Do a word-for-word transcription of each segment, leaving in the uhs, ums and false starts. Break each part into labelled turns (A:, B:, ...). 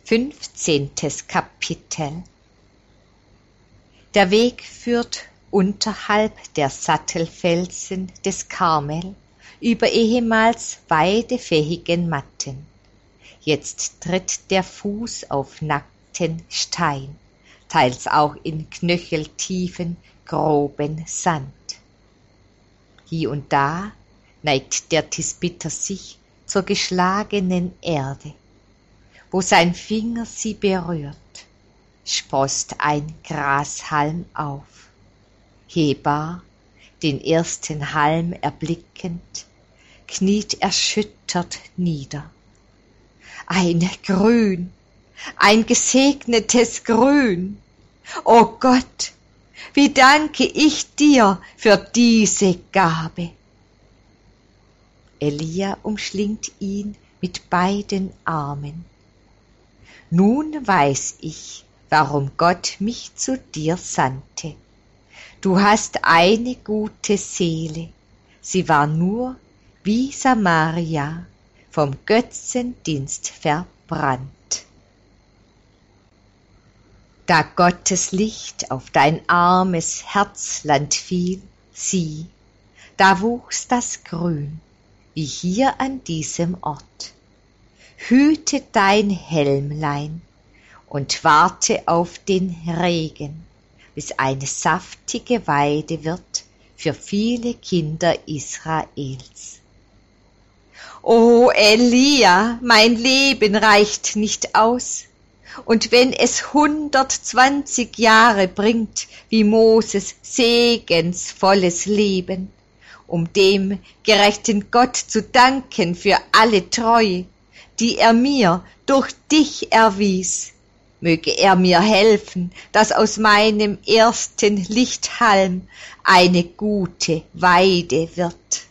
A: Fünfzehntes Kapitel. Der Weg führt unterhalb der Sattelfelsen des Karmel über ehemals weidefähigen Matten. Jetzt tritt der Fuß auf nackten Stein, teils auch in knöcheltiefen, groben Sand. Hier und da neigt der Tisbiter sich zur geschlagenen Erde. Wo sein Finger sie berührt, sproßt ein Grashalm auf. Hebar, den ersten Halm erblickend, kniet erschüttert nieder. Ein Grün, ein gesegnetes Grün! O Gott, wie danke ich dir für diese Gabe! Elia umschlingt ihn mit beiden Armen. Nun weiß ich, warum Gott mich zu dir sandte. Du hast eine gute Seele, sie war nur wie Samaria vom Götzendienst verbrannt. Da Gottes Licht auf dein armes Herzland fiel, sieh, da wuchs das Grün, wie hier an diesem Ort. Hüte dein Helmlein und warte auf den Regen, bis eine saftige Weide wird für viele Kinder Israels. O Elia, mein Leben reicht nicht aus, und wenn es hundertzwanzig Jahre bringt, wie Moses segensvolles Leben, um dem gerechten Gott zu danken für alle Treue, die er mir durch dich erwies, möge er mir helfen, dass aus meinem ersten Lichthalm eine gute Weide wird.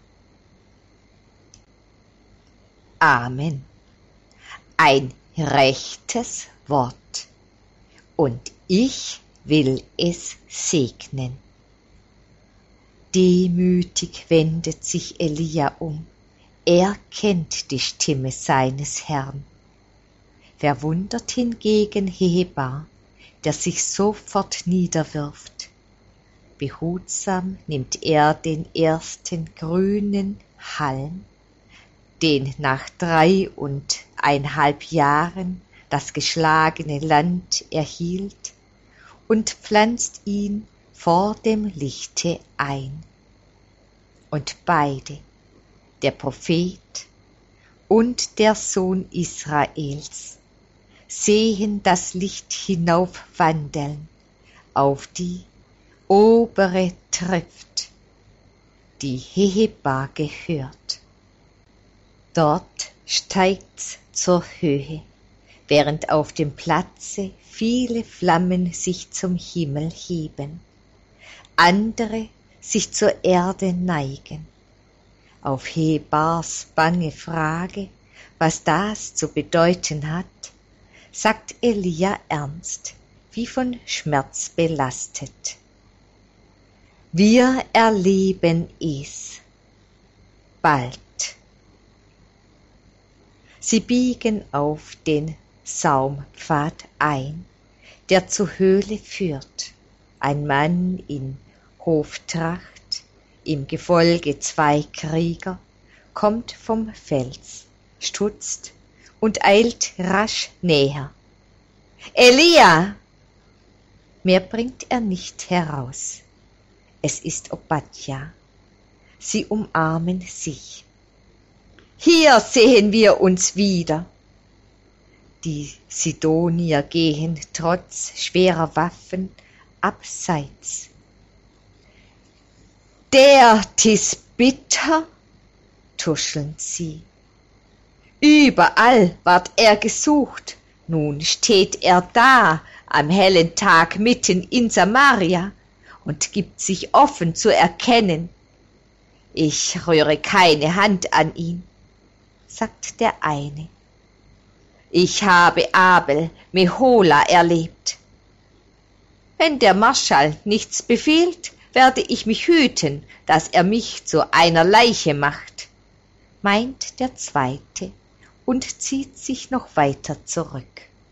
A: Amen. Ein rechtes Wort, und ich will es segnen. Demütig wendet sich Elia um. Er kennt die Stimme seines Herrn. Verwundert hingegen Hebar, der sich sofort niederwirft. Behutsam nimmt er den ersten grünen Halm, den nach dreiundeinhalb Jahren das geschlagene Land erhielt, und pflanzt ihn vor dem Lichte ein. Und beide, der Prophet und der Sohn Israels, sehen das Licht hinaufwandeln auf die obere Trift, die Hebar gehört. Dort steigt's zur Höhe, während auf dem Platze viele Flammen sich zum Himmel heben, andere sich zur Erde neigen. Auf Hebars bange Frage, was das zu bedeuten hat, sagt Elia ernst, wie von Schmerz belastet. Wir erleben es bald. Sie biegen auf den Saumpfad ein, der zur Höhle führt. Ein Mann in Hoftracht, im Gefolge zwei Krieger, kommt vom Fels, stutzt und eilt rasch näher. Elia! Mehr bringt er nicht heraus. Es ist Obadja. Sie umarmen sich. Hier sehen wir uns wieder. Die Sidonier gehen trotz schwerer Waffen abseits. Der Tisbiter, tuscheln sie. Überall ward er gesucht, nun steht er da am hellen Tag mitten in Samaria und gibt sich offen zu erkennen. Ich rühre keine Hand an ihn, sagt der eine. Ich habe Abel Mehola erlebt. Wenn der Marschall nichts befiehlt, werde ich mich hüten, dass er mich zu einer Leiche macht, meint der Zweite und zieht sich noch weiter zurück.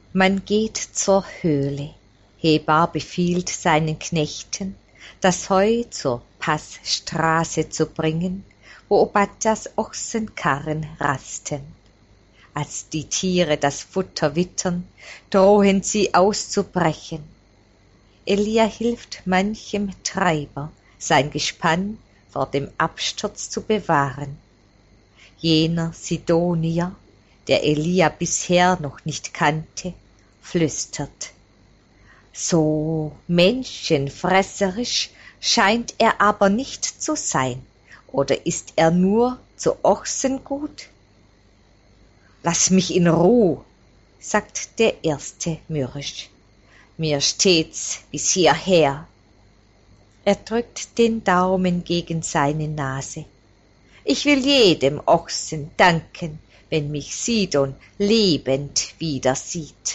A: Man geht zur Höhle. Hebar befiehlt seinen Knechten, das Heu zur Passstraße zu bringen, wo Obadjas Ochsenkarren rasten. Als die Tiere das Futter wittern, drohen sie auszubrechen. Elia hilft manchem Treiber, sein Gespann vor dem Absturz zu bewahren. Jener Sidonier, der Elia bisher noch nicht kannte, flüstert: »So menschenfresserisch scheint er aber nicht zu sein, oder ist er nur zu Ochsengut?« »Lass mich in Ruh«, sagt der Erste mürrisch, »mir steht's bis hierher.« Er drückt den Daumen gegen seine Nase. »Ich will jedem Ochsen danken, wenn mich Sidon lebend wieder sieht.«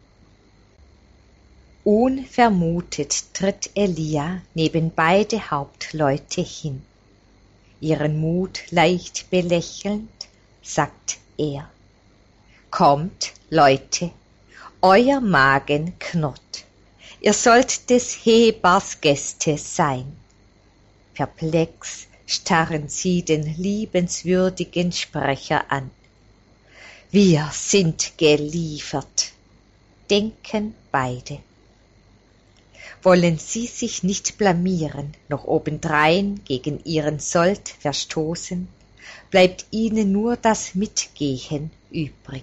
A: Unvermutet tritt Elia neben beide Hauptleute hin. Ihren Mut leicht belächelnd, sagt er: »Kommt, Leute, euer Magen knurrt, ihr sollt des Hebars Gäste sein.« Perplex starren sie den liebenswürdigen Sprecher an. »Wir sind geliefert«, denken beide. Wollen sie sich nicht blamieren, noch obendrein gegen ihren Sold verstoßen, bleibt ihnen nur das Mitgehen übrig.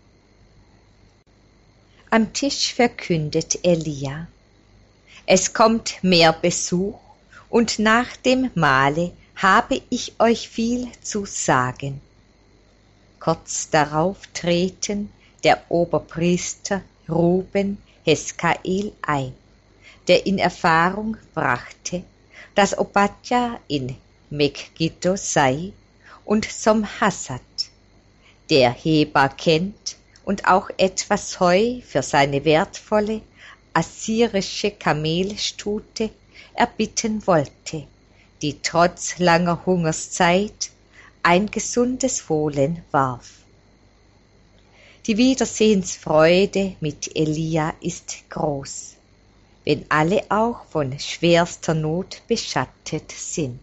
A: Am Tisch verkündet Elia: »Es kommt mehr Besuch, und nach dem Mahle habe ich euch viel zu sagen.« Kurz darauf treten der Oberpriester Ruben Heskael ein, der in Erfahrung brachte, dass Obadja in Megiddo sei, und Somhassad, der Hebar kennt und auch etwas Heu für seine wertvolle assyrische Kamelstute erbitten wollte, die trotz langer Hungerszeit ein gesundes Fohlen warf. Die Wiedersehensfreude mit Elia ist groß, wenn alle auch von schwerster Not beschattet sind.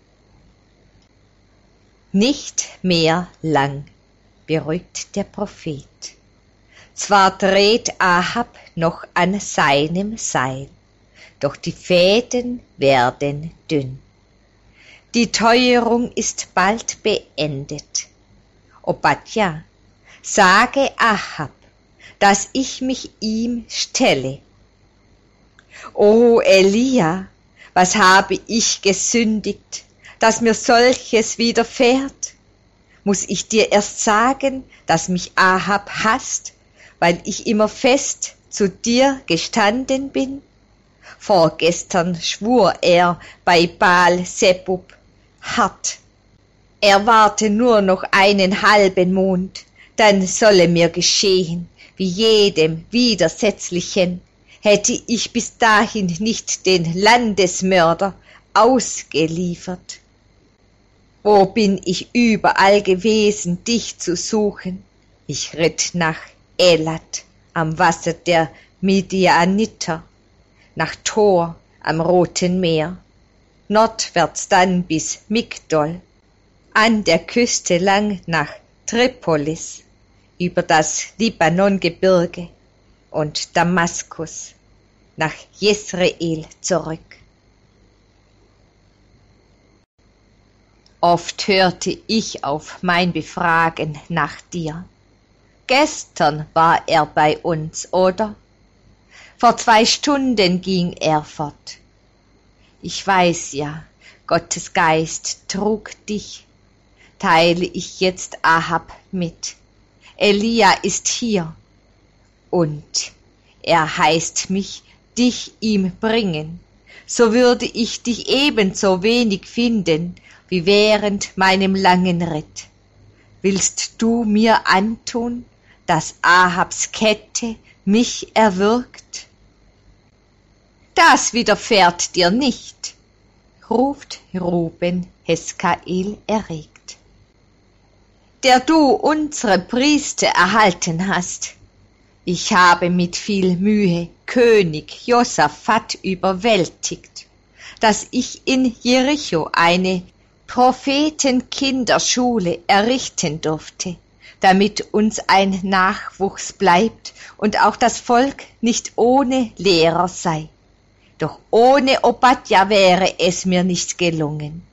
A: »Nicht mehr lang«, beruhigt der Prophet. »Zwar dreht Ahab noch an seinem Seil, doch die Fäden werden dünn. Die Teuerung ist bald beendet. Obadja, sage Ahab, dass ich mich ihm stelle. O Elia, was habe ich gesündigt, dass mir solches widerfährt? Muss ich dir erst sagen, dass mich Ahab hasst, weil ich immer fest zu dir gestanden bin? Vorgestern schwur er bei Baal-Zebub hart. Er warte nur noch einen halben Mond, dann solle mir geschehen, wie jedem Widersetzlichen, hätte ich bis dahin nicht den Landesmörder ausgeliefert. Wo bin ich überall gewesen, dich zu suchen? Ich ritt nach Elat am Wasser der Midianiter, nach Tor am Roten Meer, nordwärts dann bis Migdol, an der Küste lang nach Tripolis, über das Libanongebirge und Damaskus, nach Jesreel zurück. Oft hörte ich auf mein Befragen nach dir. Gestern war er bei uns, oder? Vor zwei Stunden ging er fort. Ich weiß ja, Gottes Geist trug dich. Teile ich jetzt Ahab mit. Elia ist hier. Und er heißt mich, dich ihm bringen. So würde ich dich ebenso wenig finden, wie während meinem langen Ritt. Willst du mir antun, dass Ahabs Kette mich erwürgt? Das widerfährt dir nicht, ruft Ruben Heskael erregt, der du unsere Priester erhalten hast. Ich habe mit viel Mühe König Josaphat überwältigt, dass ich in Jericho eine Prophetenkinderschule errichten durfte, damit uns ein Nachwuchs bleibt und auch das Volk nicht ohne Lehrer sei. Doch ohne Obadja wäre es mir nicht gelungen.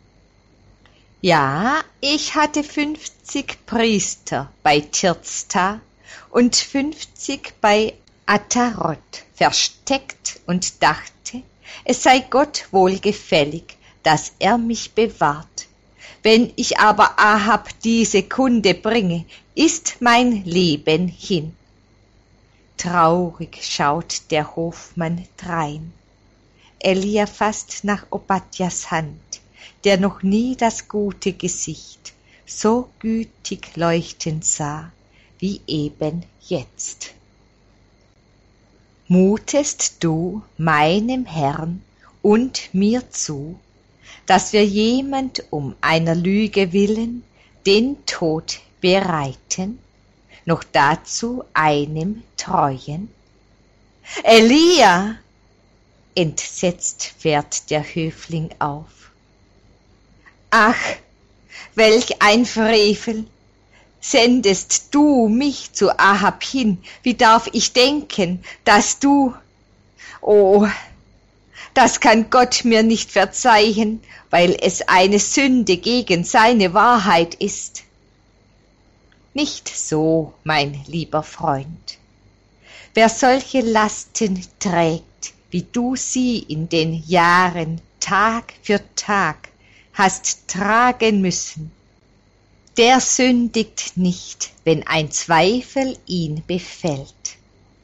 A: Ja, ich hatte fünfzig Priester bei Tirzta und fünfzig bei Ataroth versteckt und dachte, es sei Gott wohlgefällig, dass er mich bewahrt. Wenn ich aber Ahab diese Kunde bringe, ist mein Leben hin. Traurig schaut der Hofmann drein. Elia fasst nach Obadjas Hand, der noch nie das gute Gesicht so gütig leuchten sah, wie eben jetzt. Mutest du meinem Herrn und mir zu, dass wir jemand um einer Lüge willen den Tod bereiten, noch dazu einem Treuen? Elia! Entsetzt fährt der Höfling auf. Ach, welch ein Frevel! Sendest du mich zu Ahab hin, wie darf ich denken, dass du... Oh, das kann Gott mir nicht verzeihen, weil es eine Sünde gegen seine Wahrheit ist. Nicht so, mein lieber Freund. Wer solche Lasten trägt, wie du sie in den Jahren Tag für Tag hast tragen müssen, der sündigt nicht, wenn ein Zweifel ihn befällt.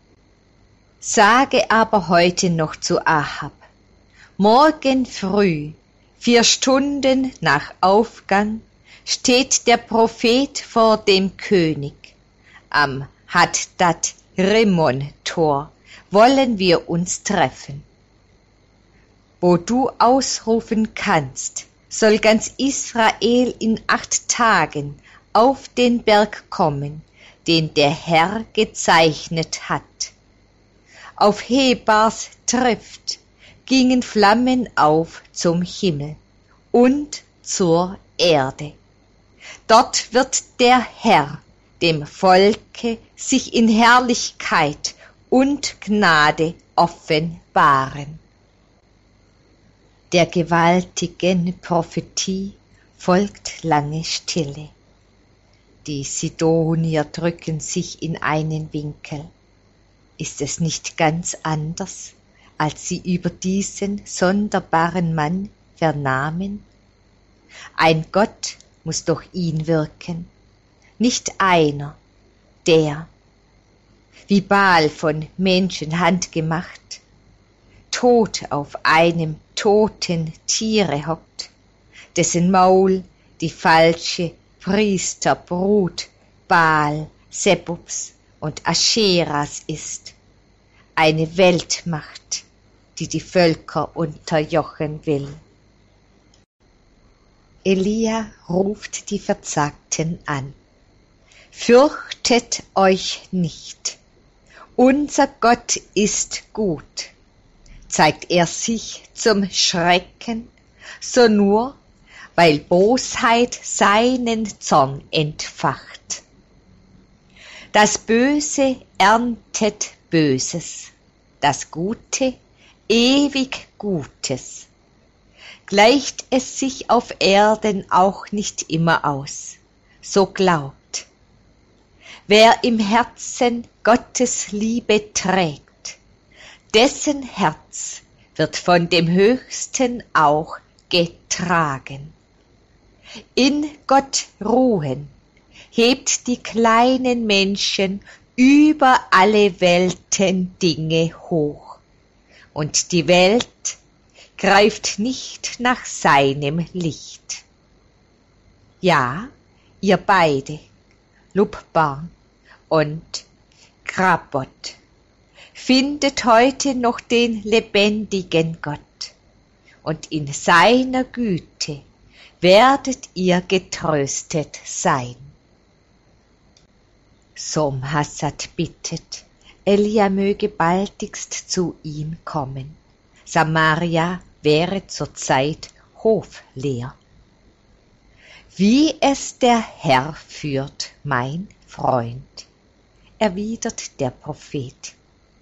A: Sage aber heute noch zu Ahab, morgen früh, vier Stunden nach Aufgang, steht der Prophet vor dem König. Am Hadad-Rimmon-Tor wollen wir uns treffen. Wo du ausrufen kannst, soll ganz Israel in acht Tagen auf den Berg kommen, den der Herr gezeichnet hat. Auf Hebars trifft gingen Flammen auf zum Himmel und zur Erde. Dort wird der Herr dem Volke sich in Herrlichkeit und Gnade offenbaren. Der gewaltigen Prophetie folgt lange Stille. Die Sidonier drücken sich in einen Winkel. Ist es nicht ganz anders, als sie über diesen sonderbaren Mann vernahmen? Ein Gott muss durch ihn wirken, nicht einer, der, wie Baal von Menschenhand gemacht, tot auf einem toten Tiere hockt, dessen Maul die falsche Priesterbrut Baal, Sebubs und Ascheras ist, eine Weltmacht, die die Völker unterjochen will. Elia ruft die Verzagten an. Fürchtet euch nicht, unser Gott ist gut. Zeigt er sich zum Schrecken, so nur, weil Bosheit seinen Zorn entfacht. Das Böse erntet Böses, das Gute ewig Gutes. Gleicht es sich auf Erden auch nicht immer aus, so glaubt. Wer im Herzen Gottes Liebe trägt, dessen Herz wird von dem Höchsten auch getragen. In Gott ruhen hebt die kleinen Menschen über alle Welten Dinge hoch, und die Welt greift nicht nach seinem Licht. Ja, ihr beide, Lubban und Grabot, findet heute noch den lebendigen Gott, und in seiner Güte werdet ihr getröstet sein. Somhassad bittet, Elia möge baldigst zu ihm kommen. Samaria wäre zur Zeit hofleer. Wie es der Herr führt, mein Freund, erwidert der Prophet.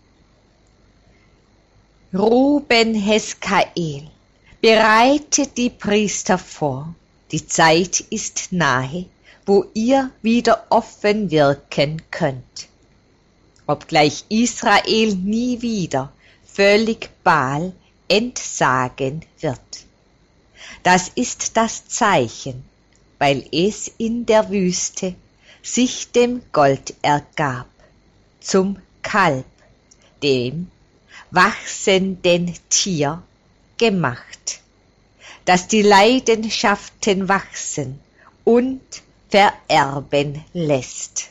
A: Ruben Heskael, bereite die Priester vor, die Zeit ist nahe, wo ihr wieder offen wirken könnt. Obgleich Israel nie wieder völlig Baal entsagen wird. Das ist das Zeichen, weil es in der Wüste sich dem Gold ergab, zum Kalb, dem wachsenden Tier gemacht, das die Leidenschaften wachsen und vererben lässt.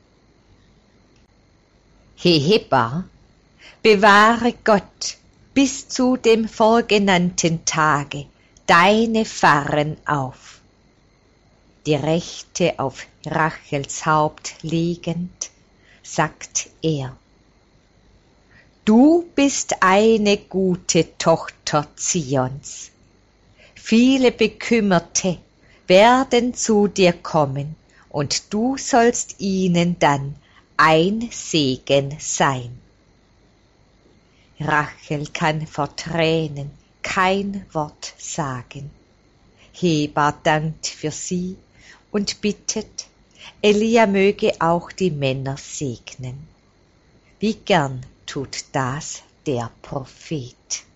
A: Hehebar, bewahre Gott bis zu dem vorgenannten Tage deine Farren auf. Die Rechte auf Rachels Haupt legend, sagt er. Du bist eine gute Tochter Zions. Viele Bekümmerte werden zu dir kommen, und du sollst ihnen dann ein Segen sein. Rachel kann vor Tränen kein Wort sagen. Hebar dankt für sie und bittet, Elia möge auch die Männer segnen. Wie gern tut das der Prophet.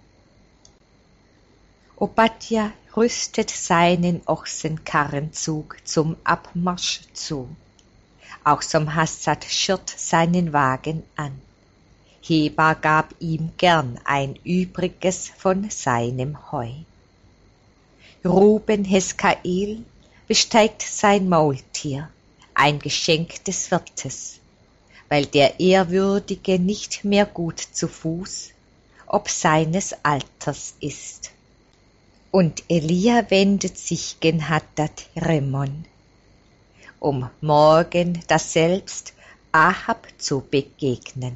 A: Obadja rüstet seinen Ochsenkarrenzug zum Abmarsch zu. Auch Somhassad schirrt seinen Wagen an. Hebar gab ihm gern ein Übriges von seinem Heu. Ruben Heskael besteigt sein Maultier, ein Geschenk des Wirtes, weil der Ehrwürdige nicht mehr gut zu Fuß, ob seines Alters ist. Und Elia wendet sich gen Hadad Rimmon, um morgen daselbst Ahab zu begegnen.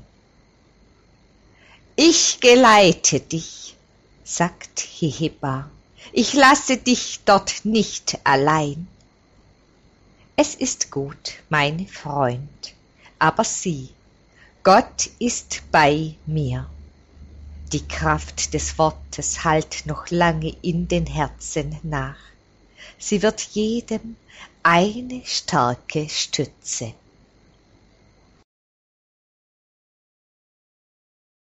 A: Ich geleite dich, sagt Hehebar, ich lasse dich dort nicht allein. Es ist gut, mein Freund, aber sieh, Gott ist bei mir. Die Kraft des Wortes hallt noch lange in den Herzen nach. Sie wird jedem eine starke Stütze.